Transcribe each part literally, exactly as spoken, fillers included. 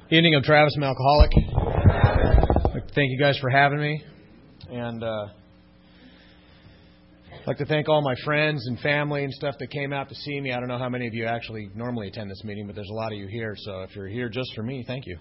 Evening, I'm Travis, I'm an alcoholic. I'd like to thank you guys for having me. And uh, I'd like to thank all my friends and family and stuff that came out to see me. I don't know how many of you actually normally attend this meeting, but there's a lot of you here. So if you're here just for me, thank you.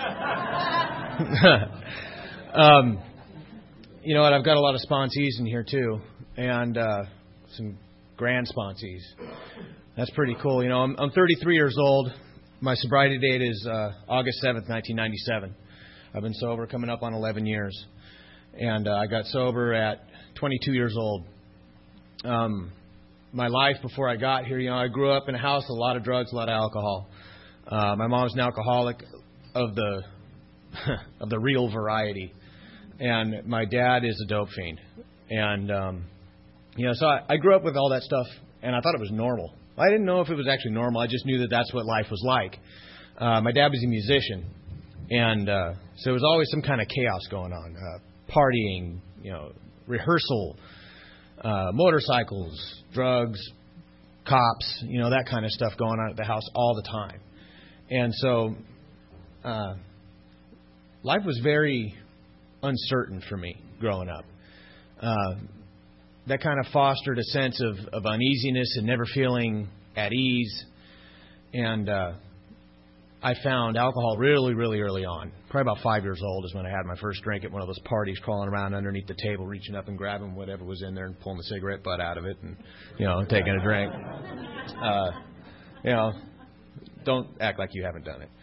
um, you know what? I've got a lot of sponsees in here too, and uh, some grand sponsees. That's pretty cool. You know, I'm, I'm thirty-three years old. My sobriety date is uh, August seventh, nineteen ninety-seven. I've been sober coming up on eleven years. And uh, I got sober at twenty-two years old. Um, my life before I got here, you know, I grew up in a house with a lot of drugs, a lot of alcohol. Uh, my mom's an alcoholic of the of the real variety. And my dad is a dope fiend. And, um, you know, so I, I grew up with all that stuff, and I thought it was normal. I didn't know if it was actually normal. I just knew that that's what life was like. Uh, my dad was a musician, and uh, so there was always some kind of chaos going on. Uh, partying, you know, rehearsal, uh, motorcycles, drugs, cops, you know, that kind of stuff going on at the house all the time. And so uh, life was very uncertain for me growing up. Uh That kind of fostered a sense of, of uneasiness and never feeling at ease. And uh, I found alcohol really, really early on. Probably about five years old is when I had my first drink at one of those parties, crawling around underneath the table, reaching up and grabbing whatever was in there and pulling the cigarette butt out of it and, you know, taking a drink. Uh, you know, don't act like you haven't done it.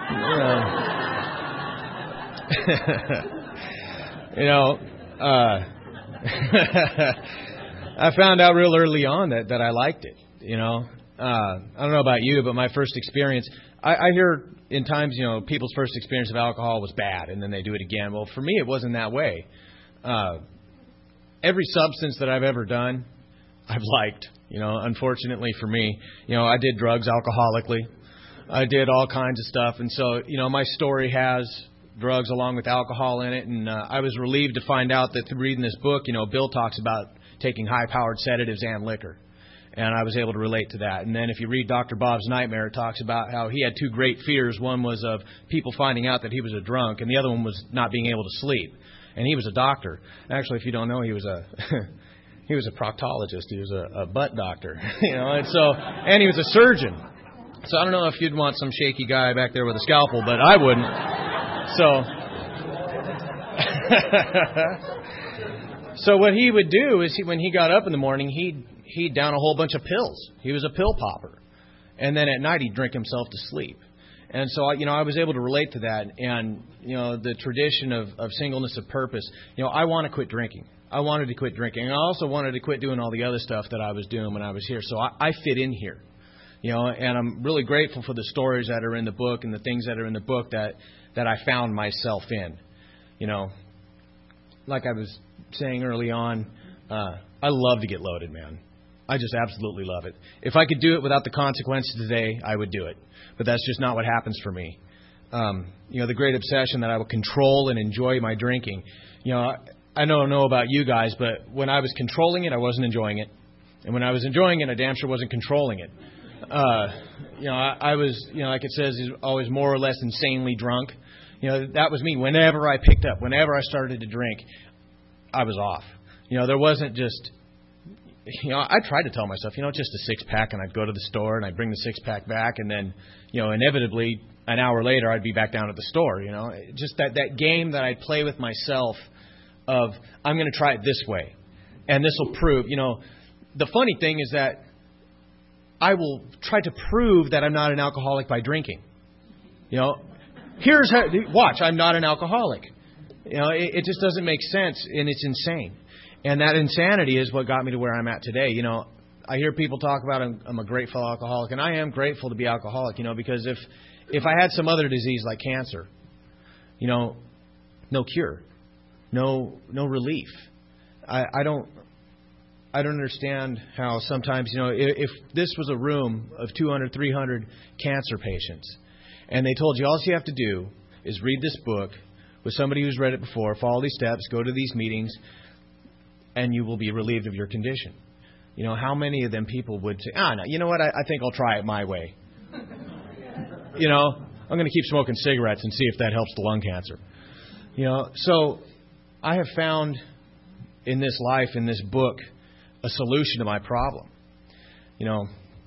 Uh, you know, uh, I found out real early on that, that I liked it, you know. Uh, I don't know about you, but my first experience, I, I hear in times, you know, people's first experience of alcohol was bad, and then they do it again. Well, for me, it wasn't that way. Uh, every substance that I've ever done, I've liked, you know. Unfortunately for me, you know, I did drugs alcoholically. I did all kinds of stuff, and so, you know, my story has drugs along with alcohol in it, and uh, I was relieved to find out that through reading this book, you know, Bill talks about taking high-powered sedatives and liquor, and I was able to relate to that. And then if you read Doctor Bob's Nightmare, it talks about how he had two great fears. One was of people finding out that he was a drunk, and the other one was not being able to sleep. And he was a doctor. Actually, if you don't know, he was a he was a proctologist. He was a, a butt doctor, you know, and so and he was a surgeon. So I don't know if you'd want some shaky guy back there with a scalpel, but I wouldn't. So, so what he would do is he, when he got up in the morning, he'd, he'd down a whole bunch of pills. He was a pill popper. And then at night, he'd drink himself to sleep. And so, you know, I was able to relate to that. And, you know, the tradition of, of singleness of purpose, you know, I want to quit drinking. I wanted to quit drinking. And I also wanted to quit doing all the other stuff that I was doing when I was here. So I, I fit in here. You know, and I'm really grateful for the stories that are in the book and the things that are in the book that, that I found myself in. You know, like I was saying early on, uh, I love to get loaded, man. I just absolutely love it. If I could do it without the consequences today, I would do it. But that's just not what happens for me. Um, you know, the great obsession that I would control and enjoy my drinking. You know, I, I don't know about you guys, but when I was controlling it, I wasn't enjoying it. And when I was enjoying it, I damn sure wasn't controlling it. Uh, you know, I, I was, you know, like it says, always more or less insanely drunk. You know, that was me. Whenever I picked up, whenever I started to drink, I was off. You know, there wasn't just, you know, I tried to tell myself, you know, just a six pack, and I'd go to the store and I'd bring the six pack back, and then, you know, inevitably an hour later I'd be back down at the store. You know, just that that game that I'd play with myself of I'm going to try it this way, and this will prove. You know, the funny thing is that I will try to prove that I'm not an alcoholic by drinking. You know, here's how, watch, I'm not an alcoholic. You know, it, it just doesn't make sense, and it's insane. And that insanity is what got me to where I'm at today. You know, I hear people talk about I'm, I'm a grateful alcoholic, and I am grateful to be alcoholic, you know, because if, if I had some other disease like cancer, you know, no cure, no no relief. I, I don't... I don't understand how sometimes, you know, if, if this was a room of two hundred, three hundred cancer patients, and they told you all you have to do is read this book with somebody who's read it before, follow these steps, go to these meetings, and you will be relieved of your condition. You know, how many of them people would say, ah, no, you know what, I, I think I'll try it my way. You know, I'm going to keep smoking cigarettes and see if that helps the lung cancer. You know, so I have found in this life, in this book, a solution to my problem. You know,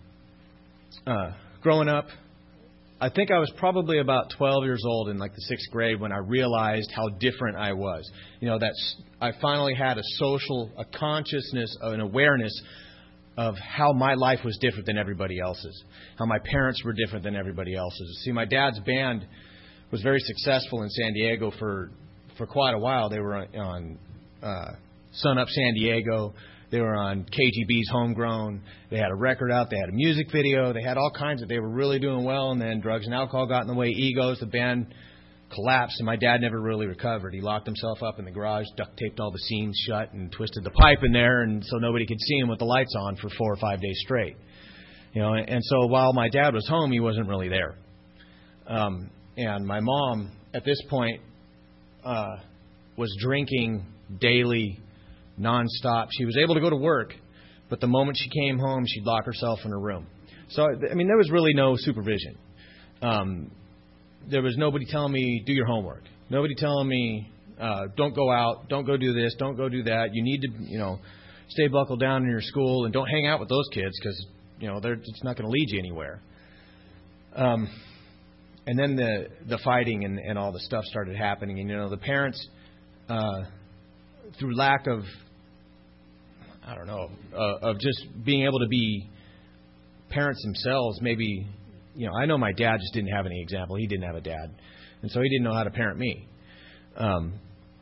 uh, growing up, I think I was probably about twelve years old in like the sixth grade when I realized how different I was. You know, that's I finally had a social, a consciousness, an awareness of how my life was different than everybody else's, how my parents were different than everybody else's. See, my dad's band was very successful in San Diego for for quite a while. They were on, on uh, Sun Up San Diego. They were on K G B's Homegrown. They had a record out. They had a music video. They had all kinds of. They were really doing well. And then drugs and alcohol got in the way. Egos. The band collapsed, and my dad never really recovered. He locked himself up in the garage, duct taped all the seams shut, and twisted the pipe in there, and so nobody could see him with the lights on for four or five days straight. You know, and so while my dad was home, he wasn't really there. Um, and my mom, at this point, uh, was drinking daily. Nonstop. She was able to go to work, but the moment she came home, she'd lock herself in her room. So, I mean, there was really no supervision. Um, there was nobody telling me, do your homework. Nobody telling me, uh, don't go out, don't go do this, don't go do that. You need to, you know, stay buckled down in your school and don't hang out with those kids because, you know, they're, it's not going to lead you anywhere. Um, and then the the fighting and, and all the stuff started happening. And, you know, the parents, uh, through lack of, I don't know, uh, of just being able to be parents themselves, maybe, you know, I know my dad just didn't have any example. He didn't have a dad. And so he didn't know how to parent me. Um,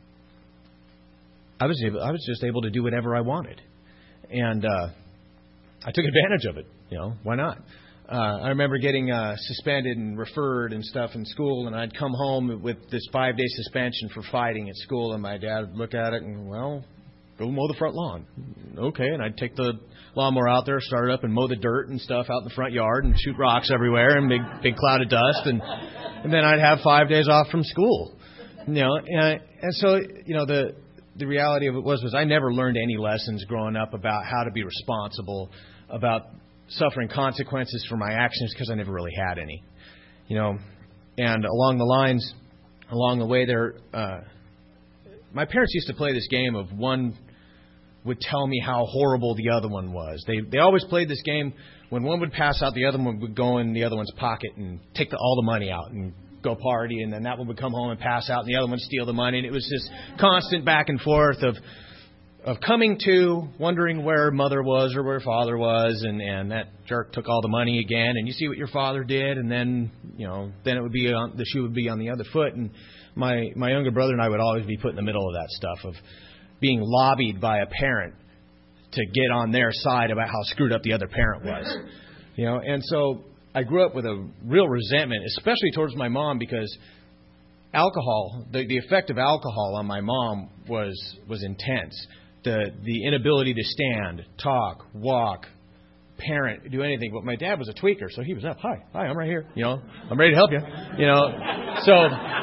I was able, I was just able to do whatever I wanted. And uh, I took advantage of it. You know, why not? Uh, I remember getting uh, suspended and referred and stuff in school, and I'd come home with this five-day suspension for fighting at school, and my dad would look at it and, well, go mow the front lawn. Okay, and I'd take the lawnmower out there, start it up, and mow the dirt and stuff out in the front yard and shoot rocks everywhere and big big cloud of dust, and and then I'd have five days off from school. You know, and and so you know the the reality of it was was I never learned any lessons growing up about how to be responsible, about suffering consequences for my actions because I never really had any. You know, and along the lines, along the way there. Uh, My parents used to play this game of one would tell me how horrible the other one was. They they always played this game when one would pass out, the other one would go in the other one's pocket and take the, all the money out and go party, and then that one would come home and pass out, and the other one would steal the money. And it was this constant back and forth of of coming to, wondering where mother was or where father was, and, and that jerk took all the money again, and you see what your father did, and then, you know, then it would be on, the shoe would be on the other foot. And my my younger brother and I would always be put in the middle of that stuff of being lobbied by a parent to get on their side about how screwed up the other parent was. You know, and so I grew up with a real resentment, especially towards my mom, because alcohol, the, the effect of alcohol on my mom was was intense. The the inability to stand, talk, walk, parent, do anything. But my dad was a tweaker, so he was up. Hi, hi, I'm right here. You know, I'm ready to help you. You know, so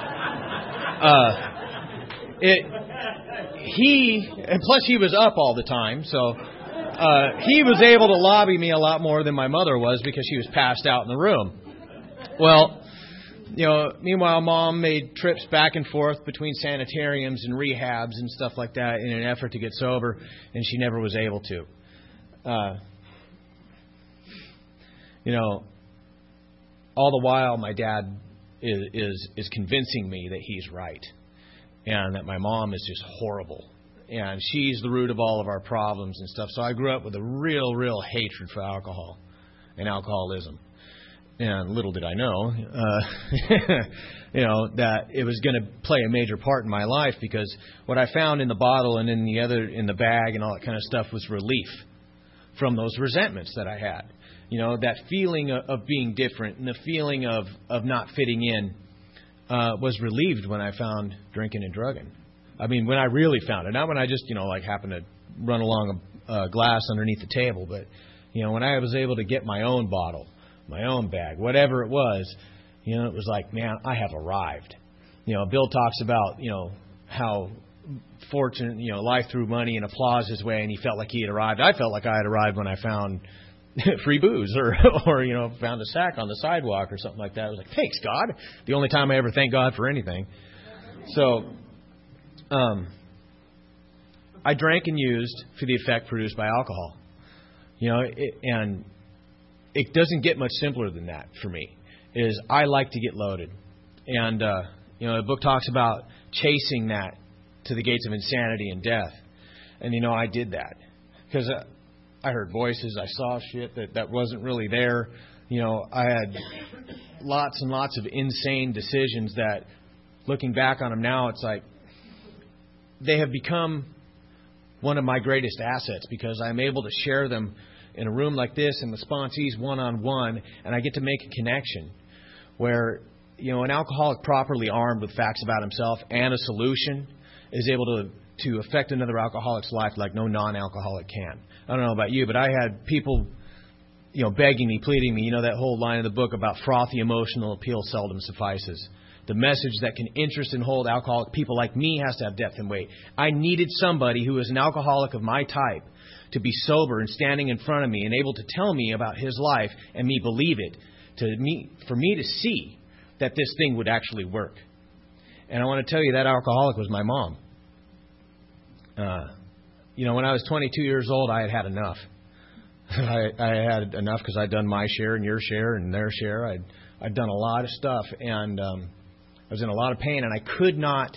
uh, it he and plus he was up all the time, so uh, he was able to lobby me a lot more than my mother was because she was passed out in the room. Well. You know, meanwhile, Mom made trips back and forth between sanitariums and rehabs and stuff like that in an effort to get sober, and she never was able to. Uh, you know, all the while, my dad is, is is convincing me that he's right and that my mom is just horrible, and she's the root of all of our problems and stuff. So I grew up with a real, real hatred for alcohol and alcoholism. And little did I know, uh, you know, that it was going to play a major part in my life, because what I found in the bottle and in the other in the bag and all that kind of stuff was relief from those resentments that I had. You know, that feeling of, of being different and the feeling of, of not fitting in uh, was relieved when I found drinking and drugging. I mean, when I really found it, not when I just, you know, like happened to run along a, a glass underneath the table, but, you know, when I was able to get my own bottle, my own bag, whatever it was, you know, it was like, man, I have arrived. You know, Bill talks about, you know, how fortune, you know, life threw money and applause his way, and he felt like he had arrived. I felt like I had arrived when I found free booze or, or, you know, found a sack on the sidewalk or something like that. I was like, thanks, God. The only time I ever thank God for anything. So um, I drank and used for the effect produced by alcohol. You know, it, and it doesn't get much simpler than that for me. Is I like to get loaded. And, uh, you know, the book talks about chasing that to the gates of insanity and death. And, you know, I did that. Because uh, I heard voices. I saw shit that, that wasn't really there. You know, I had lots and lots of insane decisions that, looking back on them now, it's like they have become one of my greatest assets because I'm able to share them in a room like this and the sponsees one-on-one, and I get to make a connection where, you know, an alcoholic properly armed with facts about himself and a solution is able to to affect another alcoholic's life like no non-alcoholic can. I don't know about you, but I had people, you know, begging me, pleading me. You know that whole line of the book about frothy emotional appeal seldom suffices. The message that can interest and hold alcoholic people like me has to have depth and weight. I needed somebody who is an alcoholic of my type to be sober and standing in front of me and able to tell me about his life and me believe it, to me, for me to see that this thing would actually work. And I want to tell you that alcoholic was my mom. Uh, you know, when I was twenty-two years old, I had had enough. I, I had enough because I'd done my share and your share and their share. I'd, I'd done a lot of stuff, and um, I was in a lot of pain, and I could not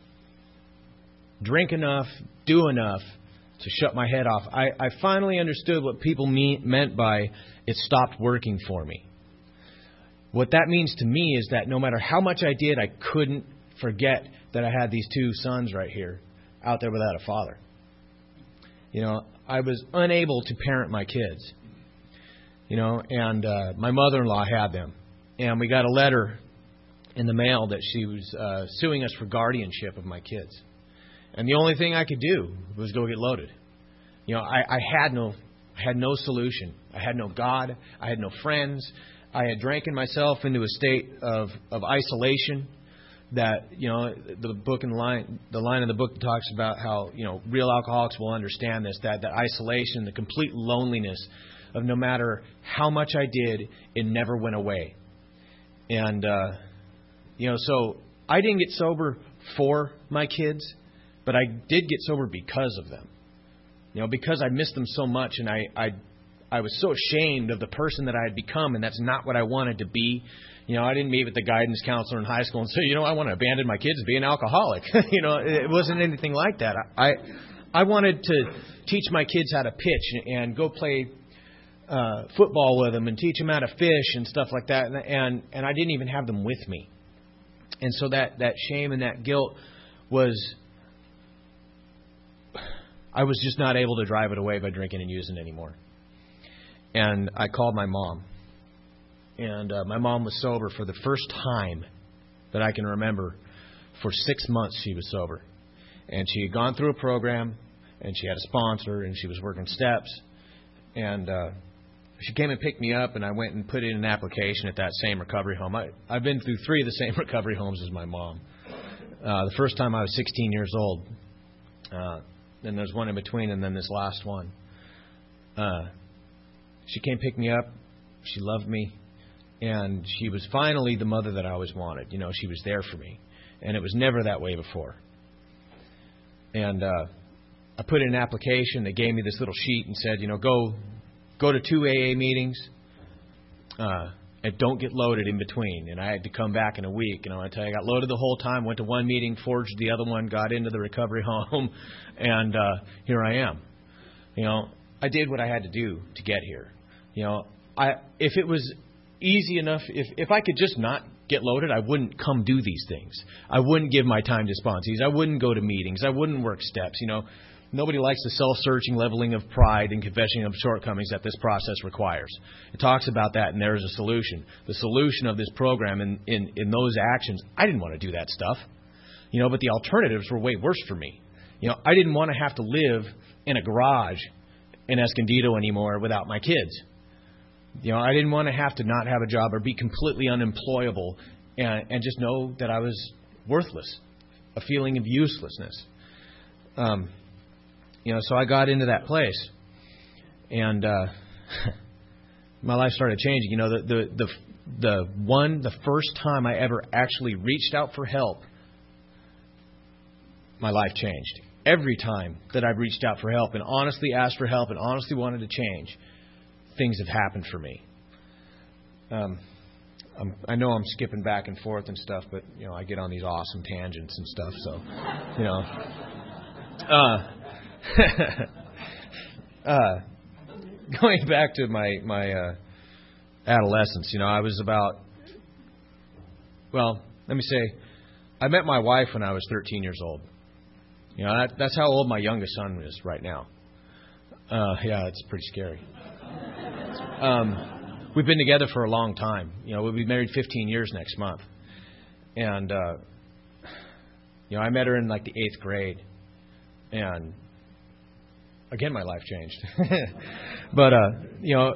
drink enough, do enough to shut my head off. I, I finally understood what people mean, meant by it stopped working for me. What that means to me is that no matter how much I did, I couldn't forget that I had these two sons right here out there without a father. You know, I was unable to parent my kids. You know, and uh, my mother-in-law had them. And we got a letter in the mail that she was uh, suing us for guardianship of my kids. And the only thing I could do was go get loaded. You know, I, I had no I had no solution. I had no God. I had no friends. I had drank myself into a state of, of isolation that, you know, the book and the line, the line in the book talks about how, you know, real alcoholics will understand this, that, that isolation, the complete loneliness of no matter how much I did, it never went away. And, uh, you know, so I didn't get sober for my kids, but I did get sober because of them. You know, because I missed them so much, and I, I, I was so ashamed of the person that I had become, and that's not what I wanted to be. You know, I didn't meet with the guidance counselor in high school and say, you know, I want to abandon my kids and be an alcoholic. You know, it wasn't anything like that. I, I wanted to teach my kids how to pitch and go play uh, football with them and teach them how to fish and stuff like that. And, and and I didn't even have them with me. And so that, that shame and that guilt was, I was just not able to drive it away by drinking and using anymore. And I called my mom. And uh, my mom was sober for the first time that I can remember. For six months she was sober. And she had gone through a program, and she had a sponsor, and she was working steps. And uh, she came and picked me up, and I went and put in an application at that same recovery home. I, I've been through three of the same recovery homes as my mom. Uh, the first time I was sixteen years old. Uh, then there's one in between, and then this last one. Uh, she came pick me up. She loved me. And she was finally the mother that I always wanted. You know, she was there for me. And it was never that way before. And uh, I put in an application. They gave me this little sheet and said, you know, go go to two A A meetings uh, and don't get loaded in between. And I had to come back in a week. And I tell you, I got loaded the whole time, went to one meeting, forged the other one, got into the recovery home, and uh, here I am. You know, I did what I had to do to get here. You know, I if it was easy enough, if if I could just not get loaded, I wouldn't come do these things. I wouldn't give my time to sponsees. I wouldn't go to meetings. I wouldn't work steps. You know, nobody likes the self-searching leveling of pride and confession of shortcomings that this process requires. It talks about that, and there's a solution. The solution of this program in, in, in those actions, I didn't want to do that stuff. You know, but the alternatives were way worse for me. You know, I didn't want to have to live in a garage in Escondido anymore without my kids. You know, I didn't want to have to not have a job or be completely unemployable and, and just know that I was worthless, a feeling of uselessness. Um, you know, so I got into that place. And uh, my life started changing. You know, the the the the one, the first time I ever actually reached out for help, my life changed. Every time that I've reached out for help and honestly asked for help and honestly wanted to change, things have happened for me. Um, I'm, I know I'm skipping back and forth and stuff, but you know, I get on these awesome tangents and stuff. So, you know, uh, uh, going back to my my uh, adolescence, you know, I was about, well, let me say, I met my wife when I was thirteen years old. You know, that, that's how old my youngest son is right now. Uh, yeah, it's pretty scary. Um, we've been together for a long time. You know, we'll be married fifteen years next month. And, uh, you know, I met her in like the eighth grade. And, again, my life changed. But, uh, you know,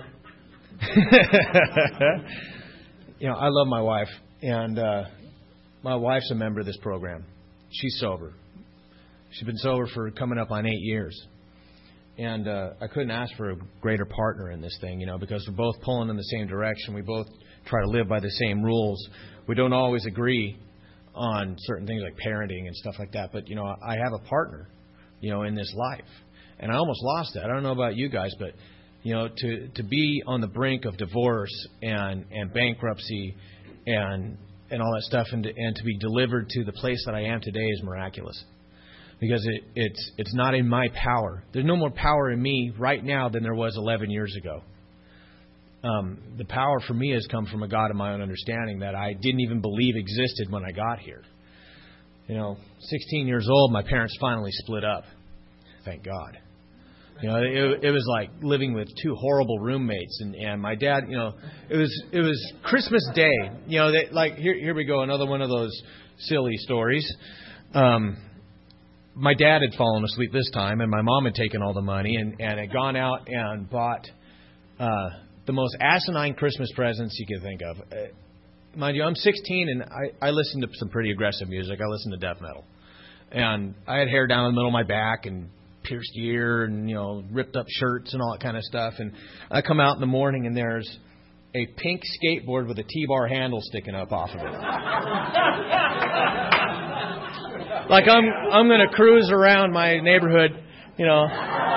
you know, I love my wife. And uh, my wife's a member of this program. She's sober. She's been sober for coming up on eight years. And uh, I couldn't ask for a greater partner in this thing, you know, because we're both pulling in the same direction. We both try to live by the same rules. We don't always agree on certain things like parenting and stuff like that. But, you know, I have a partner, you know, in this life. And I almost lost that. I don't know about you guys, but, you know, to, to be on the brink of divorce and, and bankruptcy and and all that stuff and to, and to be delivered to the place that I am today is miraculous. Because it, it's it's not in my power. There's no more power in me right now than there was eleven years ago. Um, the power for me has come from a God of my own understanding that I didn't even believe existed when I got here. You know, sixteen years old, my parents finally split up. Thank God. You know, it, it was like living with two horrible roommates, and, and my dad. You know, it was it was Christmas Day. You know, they, like here here we go, another one of those silly stories. Um, My dad had fallen asleep this time, and my mom had taken all the money and, and had gone out and bought uh, the most asinine Christmas presents you could think of. Uh, mind you, I'm sixteen, and I, I listen to some pretty aggressive music. I listen to death metal. And I had hair down the middle of my back and pierced ear and, you know, ripped up shirts and all that kind of stuff. And I come out in the morning, and there's a pink skateboard with a T-bar handle sticking up off of it. Like I'm I'm going to cruise around my neighborhood, you know,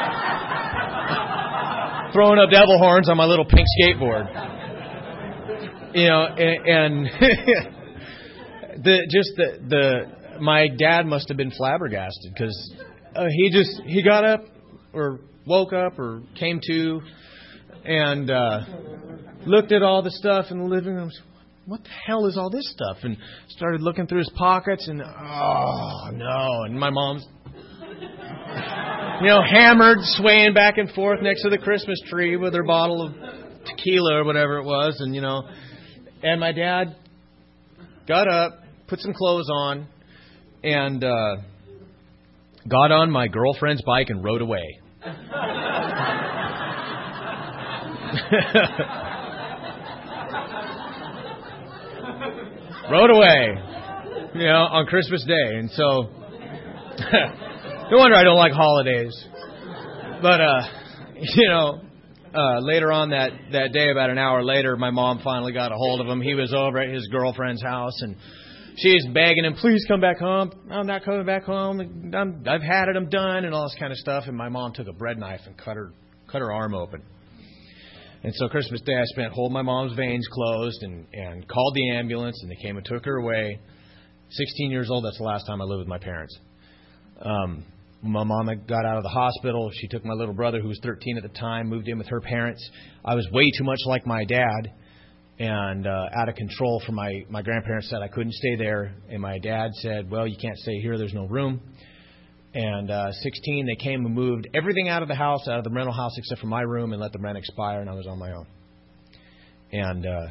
throwing up devil horns on my little pink skateboard. You know, and, and the just the the my dad must have been flabbergasted because uh, he just he got up or woke up or came to and uh, looked at all the stuff in the living room. What the hell is all this stuff? And started looking through his pockets and, oh, no. And my mom's, you know, hammered, swaying back and forth next to the Christmas tree with her bottle of tequila or whatever it was. And, you know, and my dad got up, put some clothes on, and uh, got on my girlfriend's bike and rode away. Rode away, you know, on Christmas Day. And so, no wonder I don't like holidays. But, uh, you know, uh, later on that, that day, about an hour later, my mom finally got a hold of him. He was over at his girlfriend's house, and she's begging him, please come back home. I'm not coming back home. I'm, I've had it. I'm done, and all this kind of stuff. And my mom took a bread knife and cut her cut her arm open. And so Christmas Day, I spent holding my mom's veins closed and, and called the ambulance, and they came and took her away. sixteen years old, that's the last time I lived with my parents. Um, my mom got out of the hospital. She took my little brother, who was thirteen at the time, moved in with her parents. I was way too much like my dad and uh, out of control for my, my grandparents said I couldn't stay there. And my dad said, well, you can't stay here. There's no room. And uh, sixteen, they came and moved everything out of the house, out of the rental house, except for my room, and let the rent expire, and I was on my own. And uh,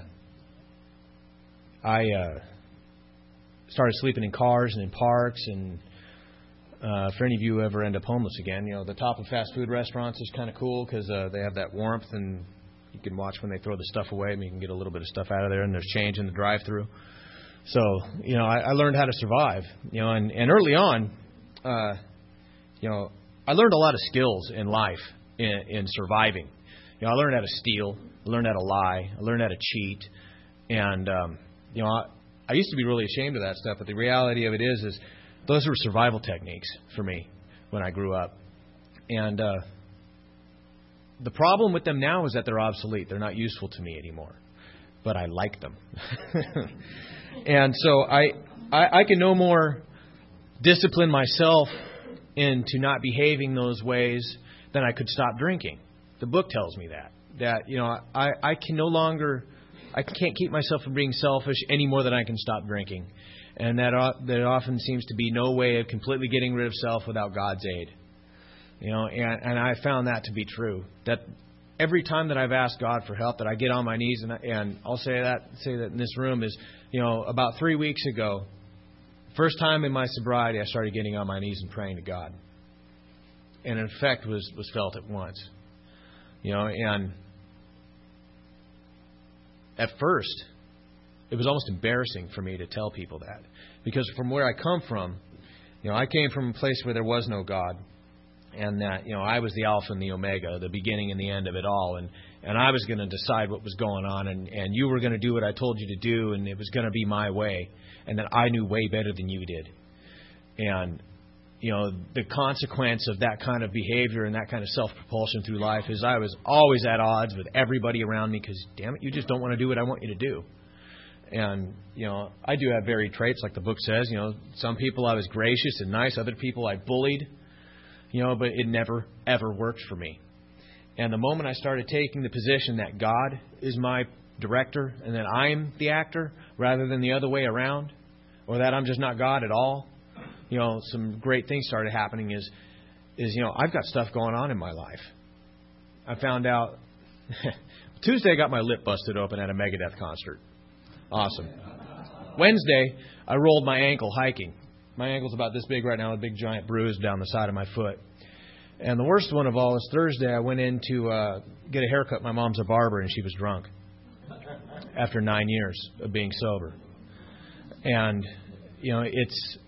I uh, started sleeping in cars and in parks. And uh, for any of you who ever end up homeless again, you know, the top of fast food restaurants is kind of cool because uh, they have that warmth, and you can watch when they throw the stuff away, and you can get a little bit of stuff out of there, and there's change in the drive-thru. So, you know, I, I learned how to survive, you know, and, and early on, uh, you know, I learned a lot of skills in life in, in surviving. You know, I learned how to steal. I learned how to lie. I learned how to cheat. And, um, you know, I, I used to be really ashamed of that stuff. But the reality of it is, is those were survival techniques for me when I grew up. And uh, the problem with them now is that they're obsolete. They're not useful to me anymore. But I like them. And so I, I I can no more discipline myself into not behaving those ways than I could stop drinking. The book tells me that. That, you know, I, I can no longer, I can't keep myself from being selfish any more than I can stop drinking. And that that often seems to be no way of completely getting rid of self without God's aid. You know, and, and I found that to be true. That every time that I've asked God for help, that I get on my knees, and, and I'll say that say that in this room is, you know, about three weeks ago, first time in my sobriety, I started getting on my knees and praying to God. And an effect was, was felt at once. You know, and at first, it was almost embarrassing for me to tell people that. Because from where I come from, you know, I came from a place where there was no God. And that, you know, I was the Alpha and the Omega, the beginning and the end of it all. And, and I was going to decide what was going on. And, and you were going to do what I told you to do. And it was going to be my way. And that I knew way better than you did. And, you know, the consequence of that kind of behavior and that kind of self-propulsion through life is I was always at odds with everybody around me because, damn it, you just don't want to do what I want you to do. And, you know, I do have varied traits, like the book says. You know, some people I was gracious and nice. Other people I bullied. You know, but it never, ever worked for me. And the moment I started taking the position that God is my director and that I'm the actor rather than the other way around, or that I'm just not God at all, you know, some great things started happening is, is you know, I've got stuff going on in my life. I found out Tuesday I got my lip busted open at a Megadeth concert. Awesome. Wednesday, I rolled my ankle hiking. My ankle's about this big right now, a big giant bruise down the side of my foot. And the worst one of all is Thursday, I went in to uh, get a haircut. My mom's a barber, and she was drunk after nine years of being sober. And, you know, it's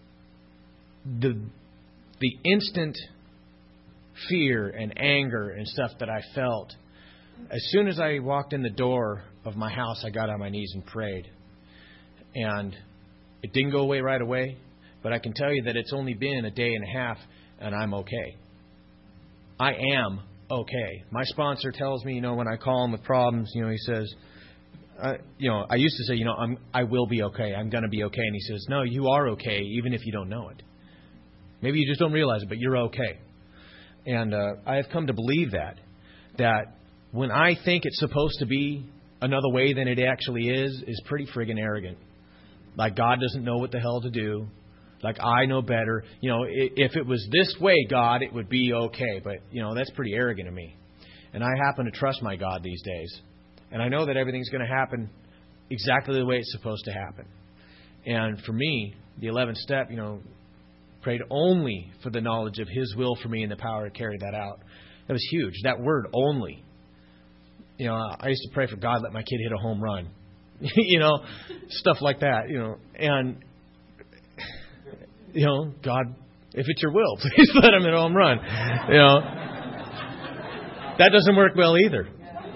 the the instant fear and anger and stuff that I felt. As soon as I walked in the door of my house, I got on my knees and prayed. And it didn't go away right away. But I can tell you that it's only been a day and a half, and I'm okay. I am okay. My sponsor tells me, you know, when I call him with problems, you know, he says, uh, you know, I used to say, you know, I'm, I will be okay. I'm going to be okay. And he says, no, you are okay, even if you don't know it. Maybe you just don't realize it, but you're okay. And uh, I have come to believe that, that when I think it's supposed to be another way than it actually is, is pretty friggin' arrogant. Like God doesn't know what the hell to do. Like, I know better. You know, if it was this way, God, it would be okay. But, you know, that's pretty arrogant of me. And I happen to trust my God these days. And I know that everything's going to happen exactly the way it's supposed to happen. And for me, the eleventh step, you know, prayed only for the knowledge of His will for me and the power to carry that out. That was huge. That word, only. You know, I used to pray for God, let my kid hit a home run. You know, stuff like that, you know. And... You know, God, if it's your will, please let him hit a home run. You know, that doesn't work well either.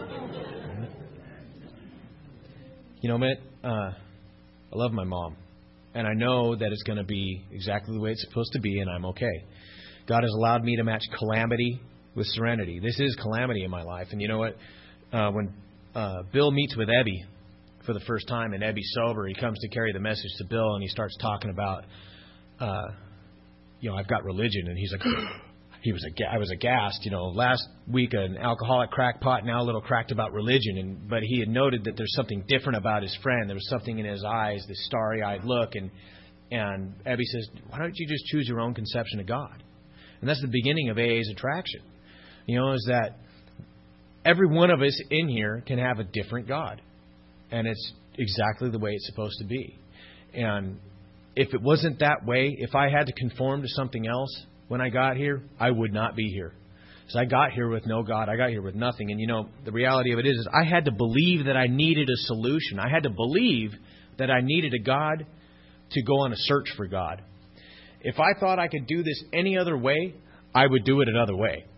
You know, Mitt, uh, I love my mom. And I know that it's going to be exactly the way it's supposed to be, and I'm okay. God has allowed me to match calamity with serenity. This is calamity in my life. And you know what? Uh, when uh, Bill meets with Ebby for the first time, and Ebby's sober, he comes to carry the message to Bill, and he starts talking about, Uh, you know, I've got religion, and he's like, he was a, I was aghast. You know, last week an alcoholic crackpot, now a little cracked about religion, and but he had noted that there's something different about his friend. There was something in his eyes, this starry-eyed look, and and Ebby says, why don't you just choose your own conception of God? And that's the beginning of A A's attraction. You know, is that every one of us in here can have a different God, and it's exactly the way it's supposed to be. And if it wasn't that way, if I had to conform to something else when I got here, I would not be here. So I got here with no God. I got here with nothing. And, you know, the reality of it is, is I had to believe that I needed a solution. I had to believe that I needed a God to go on a search for God. If I thought I could do this any other way, I would do it another way. You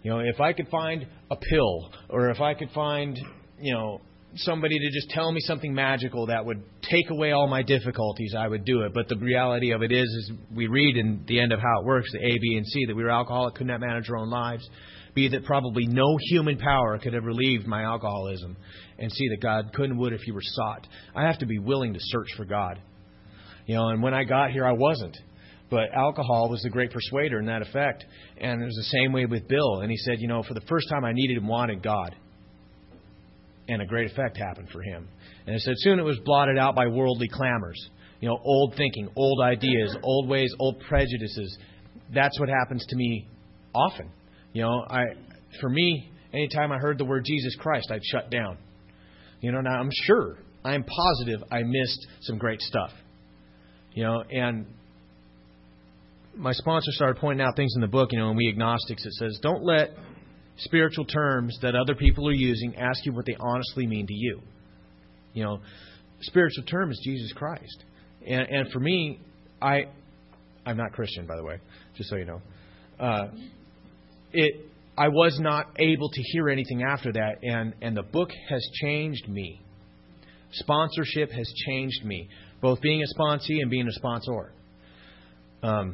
You know, if I could find a pill, or if I could find, you know, somebody to just tell me something magical that would take away all my difficulties, I would do it. But the reality of it is, is we read in the end of How It Works, the A, B, and C, that we were alcoholic, could not manage our own lives. B, that probably no human power could have relieved my alcoholism. And C, that God could and would if He were sought. I have to be willing to search for God. You know, and when I got here, I wasn't. But alcohol was the great persuader in that effect. And it was the same way with Bill. And he said, you know, for the first time I needed and wanted God. And a great effect happened for him. And it said soon it was blotted out by worldly clamors. You know, old thinking, old ideas, old ways, old prejudices. That's what happens to me often. You know, I for me, anytime I heard the word Jesus Christ, I'd shut down. You know, now I'm sure, I'm positive I missed some great stuff. You know, and my sponsor started pointing out things in the book, you know, and we agnostics, it says, don't let spiritual terms that other people are using ask you what they honestly mean to you. You know, spiritual term is Jesus Christ. And, and for me, I, I'm not Christian, by the way, just so you know. Uh, it, I was not able to hear anything after that, and, and the book has changed me. Sponsorship has changed me, both being a sponsee and being a sponsor. Um,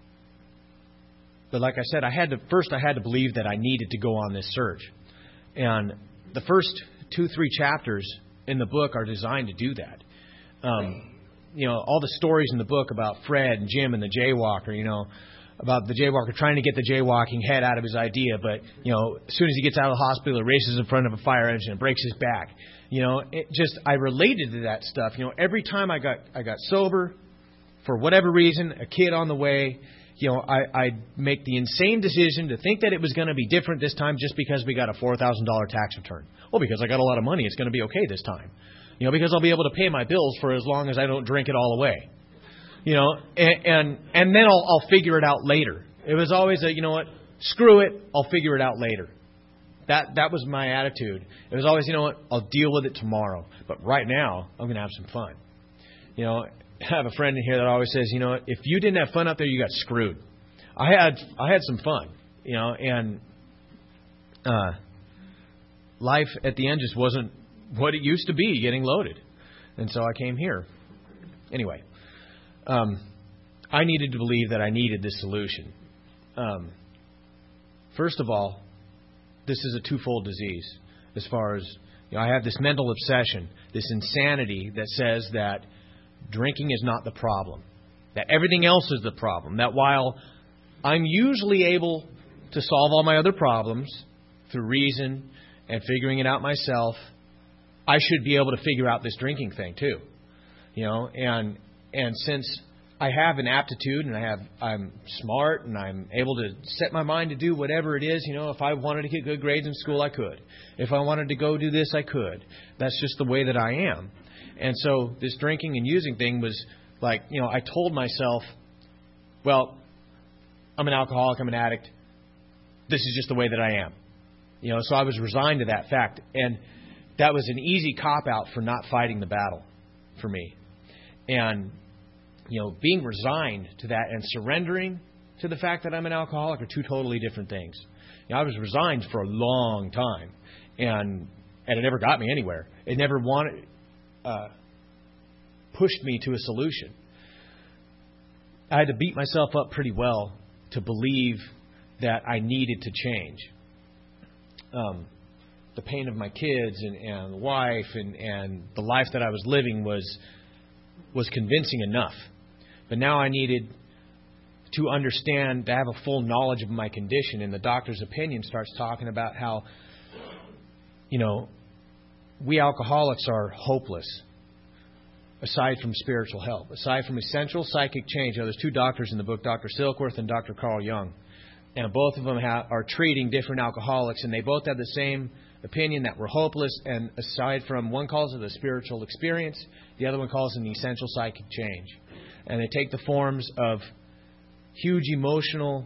But like I said, I had to first I had to believe that I needed to go on this search. And the first two, three chapters in the book are designed to do that. Um, you know, all the stories in the book about Fred and Jim and the jaywalker, you know, about the jaywalker trying to get the jaywalking head out of his idea. But, you know, as soon as he gets out of the hospital, he races in front of a fire engine and breaks his back. You know, it just I related to that stuff. You know, every time I got I got sober, for whatever reason, a kid on the way, you know, I, I'd make the insane decision to think that it was going to be different this time just because we got a four thousand dollars tax return. Well, because I got a lot of money, it's going to be okay this time. You know, because I'll be able to pay my bills for as long as I don't drink it all away. You know, and and, and then I'll, I'll figure it out later. It was always a, you know what, screw it, I'll figure it out later. That that was my attitude. It was always, you know what, I'll deal with it tomorrow. But right now, I'm going to have some fun. You know, I have a friend in here that always says, you know, if you didn't have fun out there, you got screwed. I had I had some fun, you know, and uh, life at the end just wasn't what it used to be, getting loaded. And so I came here. Anyway, um, I needed to believe that I needed this solution. Um, first of all, this is a twofold disease as far as, you know, I have this mental obsession, this insanity that says that drinking is not the problem, that everything else is the problem, that while I'm usually able to solve all my other problems through reason and figuring it out myself, I should be able to figure out this drinking thing too. You know, and and since I have an aptitude and I have I'm smart and I'm able to set my mind to do whatever it is, you know, if I wanted to get good grades in school, I could. If I wanted to go do this, I could. That's just the way that I am. And so this drinking and using thing was like, you know, I told myself, well, I'm an alcoholic, I'm an addict. This is just the way that I am. You know, so I was resigned to that fact. And that was an easy cop-out for not fighting the battle for me. And, you know, being resigned to that and surrendering to the fact that I'm an alcoholic are two totally different things. You know, I was resigned for a long time. And, and it never got me anywhere. It never wanted... Uh, pushed me to a solution. I had to beat myself up pretty well to believe that I needed to change. Um, the pain of my kids and, and the wife and, and the life that I was living was was convincing enough. But now I needed to understand, to have a full knowledge of my condition. And the doctor's opinion starts talking about how, you know, we alcoholics are hopeless, aside from spiritual help, aside from essential psychic change. You know, there's two doctors in the book, Doctor Silkworth and Doctor Carl Jung. And both of them have, are treating different alcoholics, and they both have the same opinion that we're hopeless. And aside from, one calls it a spiritual experience, the other one calls it an essential psychic change. And they take the forms of huge emotional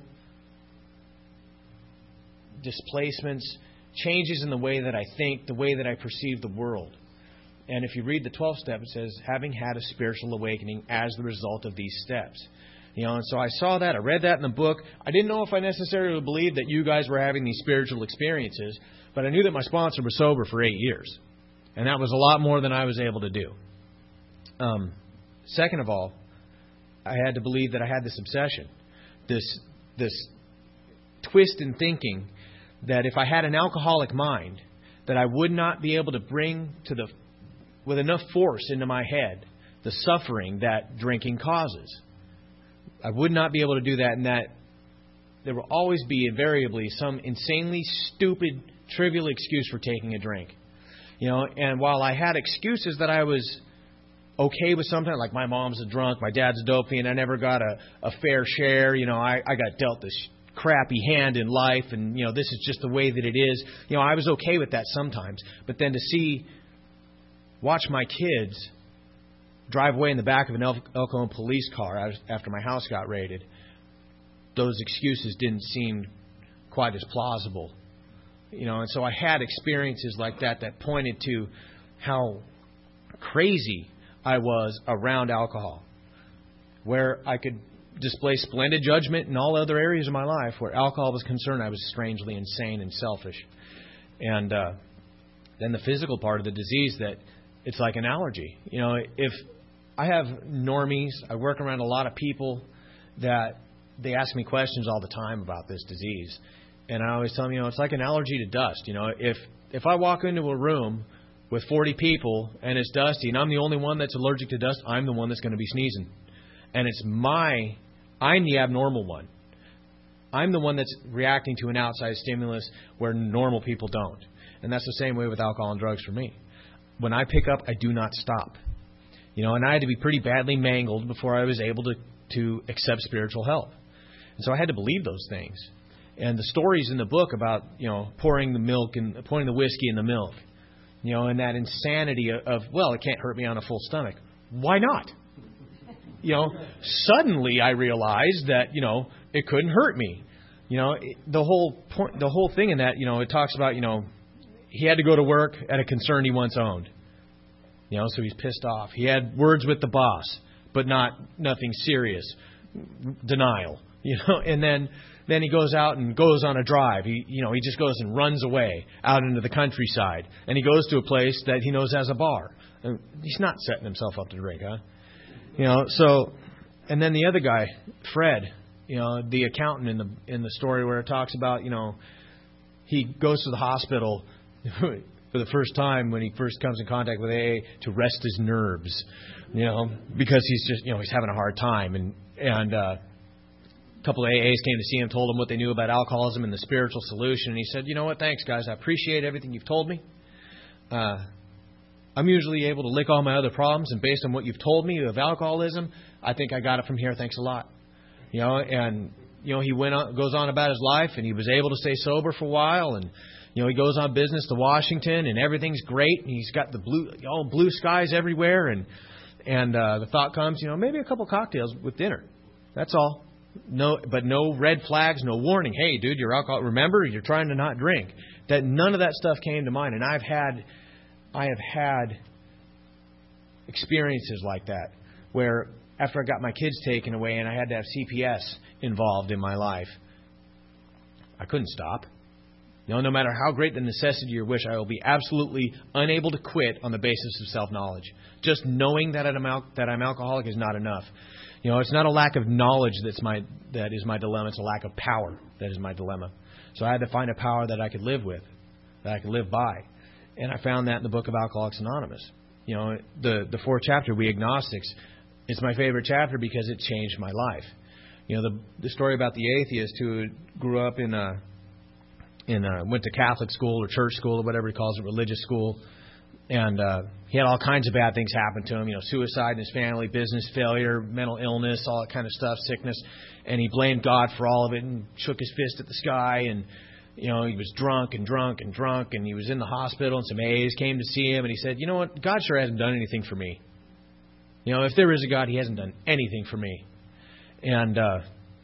displacements, changes in the way that I think, the way that I perceive the world. And if you read the twelfth step, it says, having had a spiritual awakening as the result of these steps. You know, and so I saw that. I read that in the book. I didn't know if I necessarily believed that you guys were having these spiritual experiences, but I knew that my sponsor was sober for eight years. And that was a lot more than I was able to do. Um, second of all, I had to believe that I had this obsession, this this twist in thinking that if I had an alcoholic mind, that I would not be able to bring to the with enough force into my head the suffering that drinking causes. I would not be able to do that, and that there will always be invariably some insanely stupid, trivial excuse for taking a drink. You know, and while I had excuses that I was okay with sometimes, like my mom's a drunk, my dad's a dopey, and I never got a, a fair share. You know, I, I got dealt this crappy hand in life, and, you know, this is just the way that it is. You know, I was okay with that sometimes. But then to see, watch my kids drive away in the back of an El Cajon police car after my house got raided, those excuses didn't seem quite as plausible. You know, and so I had experiences like that that pointed to how crazy I was around alcohol, where I could display splendid judgment in all other areas of my life. Where alcohol was concerned, I was strangely insane and selfish. And uh, then the physical part of the disease, that it's like an allergy. You know, if I have normies, I work around a lot of people that they ask me questions all the time about this disease. And I always tell them, you know, it's like an allergy to dust. You know, if if I walk into a room with forty people and it's dusty and I'm the only one that's allergic to dust, I'm the one that's going to be sneezing. And it's my, I'm the abnormal one. I'm the one that's reacting to an outside stimulus where normal people don't. And that's the same way with alcohol and drugs for me. When I pick up, I do not stop. You know, and I had to be pretty badly mangled before I was able to, to accept spiritual help. And so I had to believe those things. And the stories in the book about, you know, pouring the milk and pouring the whiskey in the milk, you know, and that insanity of, of, well, it can't hurt me on a full stomach. Why not? You know, suddenly I realized that, you know, it couldn't hurt me. You know, it, the whole point, the whole thing in that, you know, it talks about, you know, he had to go to work at a concern he once owned. You know, so he's pissed off. He had words with the boss, but not nothing serious. Denial. You know, and then then he goes out and goes on a drive. He, you know, he just goes and runs away out into the countryside, and he goes to a place that he knows has a bar. And he's not setting himself up to drink, huh? You know, so, and then the other guy, Fred, you know, the accountant in the in the story where it talks about, you know, he goes to the hospital for the first time when he first comes in contact with A A to rest his nerves, you know, because he's just, you know, he's having a hard time. And, and uh, a couple of A As came to see him, told him what they knew about alcoholism and the spiritual solution. And he said, you know what, thanks, guys. I appreciate everything you've told me. Uh, I'm usually able to lick all my other problems. And based on what you've told me of alcoholism, I think I got it from here. Thanks a lot. You know, and, you know, he went on, goes on about his life, and he was able to stay sober for a while. And, you know, he goes on business to Washington, and everything's great. And he's got the blue, all blue skies everywhere. And and uh, the thought comes, you know, maybe a couple cocktails with dinner. That's all. No, but no red flags, no warning. Hey, dude, you're alcohol. Remember, you're trying to not drink. That none of that stuff came to mind. And I've had, I have had experiences like that where after I got my kids taken away and I had to have C P S involved in my life, I couldn't stop. You know, no matter how great the necessity or wish, I will be absolutely unable to quit on the basis of self-knowledge. Just knowing that I'm al- that I'm alcoholic is not enough. You know, it's not a lack of knowledge that's my that is my dilemma. It's a lack of power that is my dilemma. So I had to find a power that I could live with, that I could live by, and I found that in the book of Alcoholics Anonymous. You know, the the fourth chapter, We Agnostics, it's my favorite chapter because it changed my life. You know, the the story about the atheist who grew up in a in a, went to Catholic school or church school or whatever he calls it, religious school, and uh, he had all kinds of bad things happen to him. You know, suicide in his family, business failure, mental illness, all that kind of stuff, sickness, and he blamed God for all of it and shook his fist at the sky. And you know, he was drunk and drunk and drunk, and he was in the hospital, and some A As came to see him, and he said, you know what, God sure hasn't done anything for me. You know, if there is a God, He hasn't done anything for me. And uh,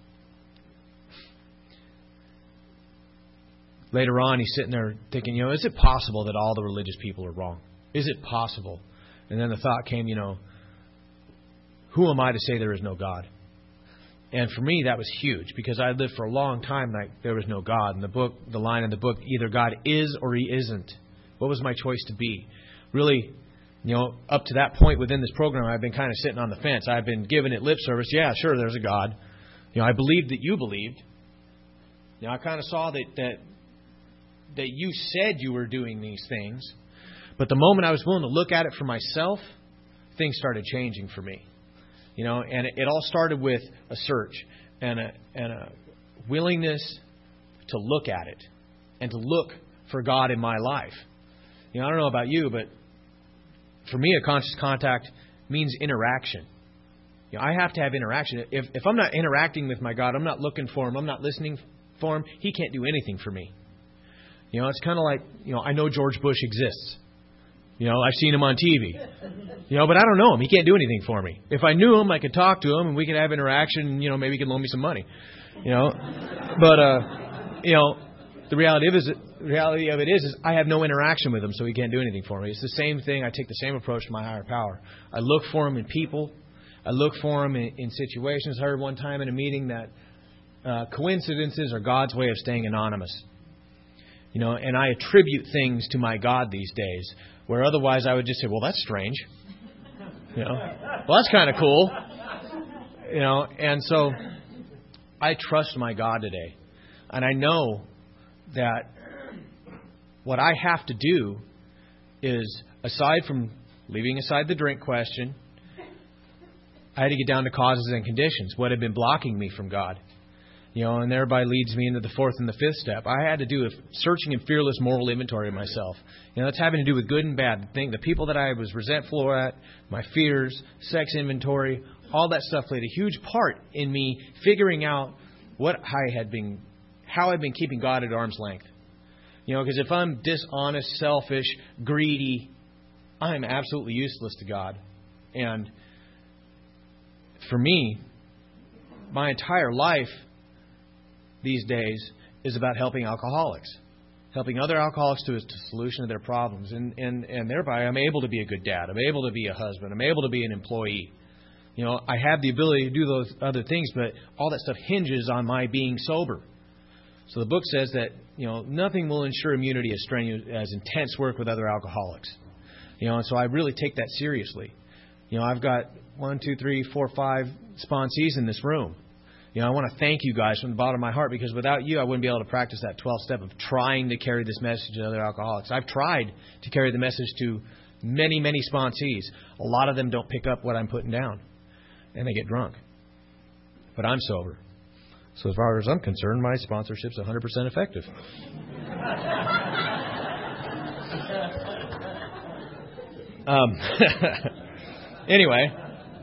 later on, he's sitting there thinking, you know, is it possible that all the religious people are wrong? Is it possible? And then the thought came, you know, who am I to say there is no God? And for me, that was huge because I lived for a long time like there was no God. And the book, the line in the book, either God is or He isn't. What was my choice to be? Really, you know, up to that point within this program, I've been kind of sitting on the fence. I've been giving it lip service. Yeah, sure, there's a God. You know, I believed that you believed. You know, I kind of saw that that that you said you were doing these things. But the moment I was willing to look at it for myself, things started changing for me. You know, and it, it all started with a search and a and a willingness to look at it and to look for God in my life. You know, I don't know about you, but for me, a conscious contact means interaction. You know, I have to have interaction. If if I'm not interacting with my God, I'm not looking for Him, I'm not listening for Him, He can't do anything for me. You know, it's kind of like, you know, I know George Bush exists. You know, I've seen him on T V. You know, but I don't know him. He can't do anything for me. If I knew him, I could talk to him and we could have interaction. You know, maybe he could loan me some money. You know, but uh, you know, the reality of it is, the reality of it is, is I have no interaction with him, so he can't do anything for me. It's the same thing. I take the same approach to my higher power. I look for him in people. I look for him in, in situations. I heard one time in a meeting that uh, coincidences are God's way of staying anonymous. You know, and I attribute things to my God these days, where otherwise I would just say, well, that's strange. You know, well, that's kind of cool. You know, and so I trust my God today. And I know that what I have to do is, aside from leaving aside the drink question, I had to get down to causes and conditions. What had been blocking me from God? You know, and thereby leads me into the fourth and the fifth step. I had to do a searching and fearless moral inventory of myself. You know, that's having to do with good and bad. The thing, the people that I was resentful at, my fears, sex inventory, all that stuff played a huge part in me figuring out what I had been, how I've been keeping God at arm's length. You know, because if I'm dishonest, selfish, greedy, I'm absolutely useless to God. And for me, my entire life these days is about helping alcoholics, helping other alcoholics to a solution to their problems. And, and, and thereby I'm able to be a good dad. I'm able to be a husband. I'm able to be an employee. You know, I have the ability to do those other things, but all that stuff hinges on my being sober. So the book says that, you know, nothing will ensure immunity as strenuous, as intense work with other alcoholics. You know, and so I really take that seriously. You know, I've got one, two, three, four, five sponsees in this room. You know, I want to thank you guys from the bottom of my heart, because without you, I wouldn't be able to practice that twelfth step of trying to carry this message to other alcoholics. I've tried to carry the message to many, many sponsees. A lot of them don't pick up what I'm putting down, and they get drunk. But I'm sober. So as far as I'm concerned, my sponsorship's one hundred percent effective. um, anyway.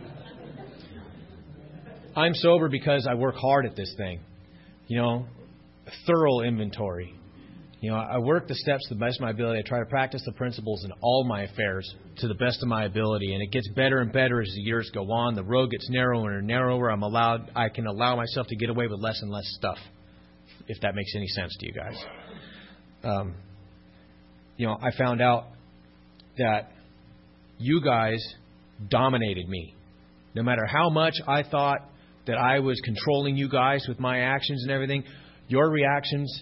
I'm sober because I work hard at this thing. You know, thorough inventory. You know, I work the steps to the best of my ability. I try to practice the principles in all my affairs to the best of my ability. And it gets better and better as the years go on. The road gets narrower and narrower. I'm allowed, I can allow myself to get away with less and less stuff, if that makes any sense to you guys. Um, you know, I found out that you guys dominated me. No matter how much I thought that I was controlling you guys with my actions and everything, your reactions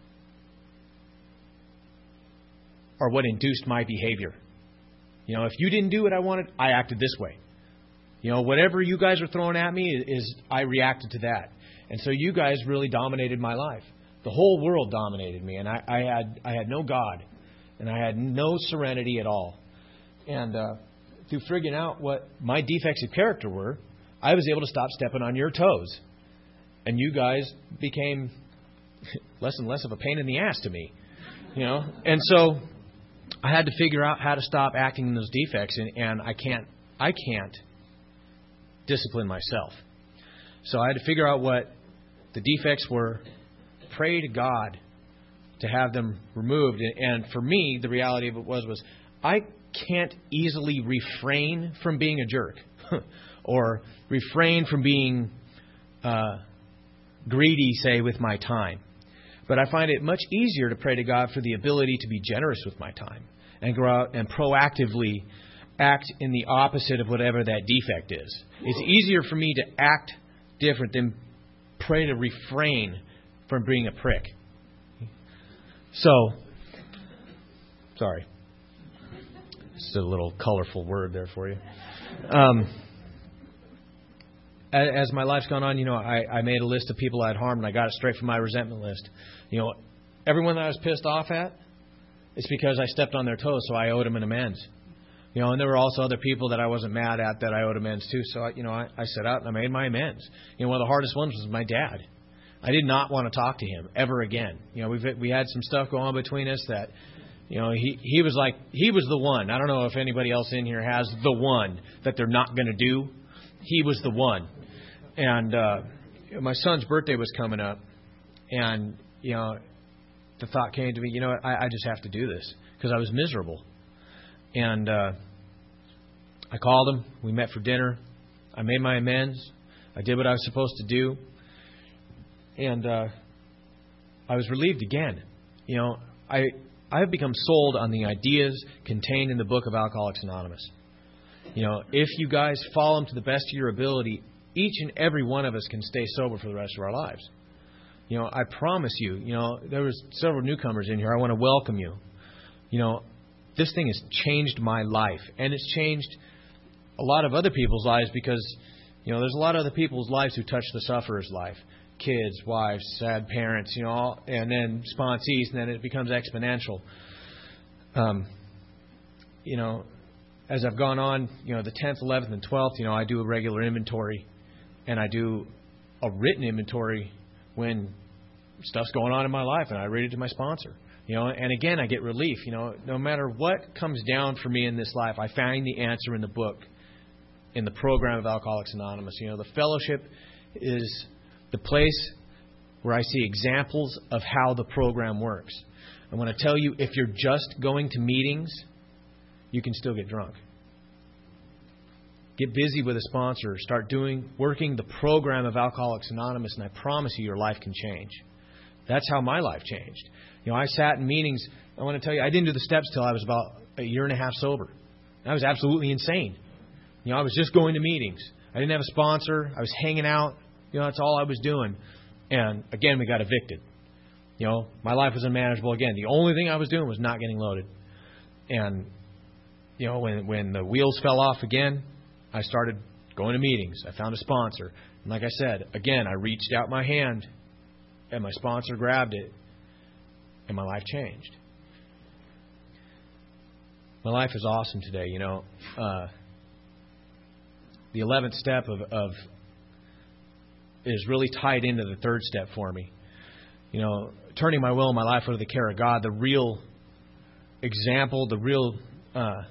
are what induced my behavior. You know, if you didn't do what I wanted, I acted this way. You know, whatever you guys were throwing at me is, I reacted to that. And so you guys really dominated my life. The whole world dominated me, and I, I had I had no God, and I had no serenity at all. And uh, through figuring out what my defects of character were, I was able to stop stepping on your toes. And you guys became less and less of a pain in the ass to me. You know? And so I had to figure out how to stop acting in those defects, and, and I can't I can't discipline myself. So I had to figure out what the defects were, pray to God to have them removed. And, and for me, the reality of it was was I can't easily refrain from being a jerk or refrain from being uh, greedy, say, with my time. But I find it much easier to pray to God for the ability to be generous with my time and go out and proactively act in the opposite of whatever that defect is. It's easier for me to act different than pray to refrain from being a prick. So, sorry. It's a little colorful word there for you. Um, as my life's gone on, you know, I, I made a list of people I'd harmed, and I got it straight from my resentment list. You know, everyone that I was pissed off at, it's because I stepped on their toes, so I owed them an amends. You know, and there were also other people that I wasn't mad at that I owed amends to. So, you know, I, I set out and I made my amends. You know, one of the hardest ones was my dad. I did not want to talk to him ever again. You know, we've we had some stuff go on between us that, you know, he he was like he was the one. I don't know if anybody else in here has the one that they're not going to do. He was the one. And uh, my son's birthday was coming up, and you know, the thought came to me, you know, I, I just have to do this because I was miserable. And uh, I called him. We met for dinner. I made my amends. I did what I was supposed to do. And uh, I was relieved again. You know, I I have become sold on the ideas contained in the book of Alcoholics Anonymous. You know, if you guys follow them to the best of your ability, each and every one of us can stay sober for the rest of our lives. You know, I promise you, you know, there was several newcomers in here. I want to welcome you. You know, this thing has changed my life, and it's changed a lot of other people's lives because, you know, there's a lot of other people's lives who touch the sufferer's life. Kids, wives, sad parents, you know, and then sponsees, and then it becomes exponential. Um, you know, as I've gone on, you know, the tenth, eleventh, and twelfth, you know, I do a regular inventory, and I do a written inventory when stuff's going on in my life, and I read it to my sponsor. You know, and again, I get relief. You know, no matter what comes down for me in this life, I find the answer in the book, in the program of Alcoholics Anonymous. You know, the fellowship is the place where I see examples of how the program works. I want to tell you, if you're just going to meetings, you can still get drunk. Get busy with a sponsor. Start doing, working the program of Alcoholics Anonymous, and I promise you, your life can change. That's how my life changed. You know, I sat in meetings. I want to tell you, I didn't do the steps till I was about a year and a half sober. I was absolutely insane. You know, I was just going to meetings. I didn't have a sponsor. I was hanging out. You know, that's all I was doing. And again, we got evicted. You know, my life was unmanageable again. The only thing I was doing was not getting loaded. And, you know, when when the wheels fell off again, I started going to meetings. I found a sponsor. And like I said, again, I reached out my hand, and my sponsor grabbed it, and my life changed. My life is awesome today, you know. Uh, the eleventh step of, of is really tied into the third step for me. You know, turning my will and my life over to the care of God, the real example, the real uh,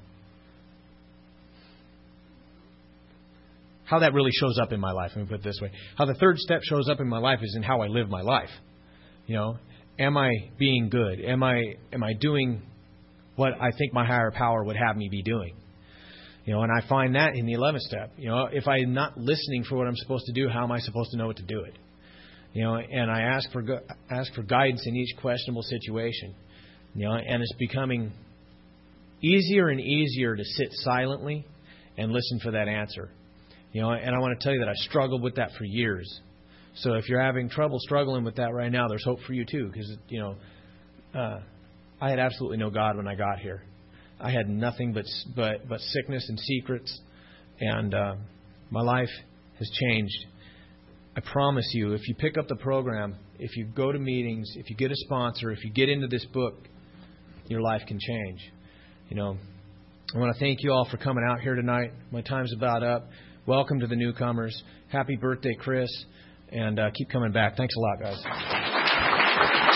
how that really shows up in my life. Let me put it this way. How the third step shows up in my life is in how I live my life. You know, am I being good? Am I am I doing what I think my higher power would have me be doing? You know, and I find that in the eleventh step. You know, if I'm not listening for what I'm supposed to do, how am I supposed to know what to do it? You know, and I ask for ask for guidance in each questionable situation. You know, and it's becoming easier and easier to sit silently and listen for that answer. You know, and I want to tell you that I struggled with that for years. So if you're having trouble struggling with that right now, there's hope for you too, because you know, uh, I had absolutely no God when I got here. I had nothing but but but sickness and secrets, and uh, my life has changed. I promise you, if you pick up the program, if you go to meetings, if you get a sponsor, if you get into this book, your life can change. You know, I want to thank you all for coming out here tonight. My time's about up. Welcome to the newcomers. Happy birthday, Chris, and uh, keep coming back. Thanks a lot, guys.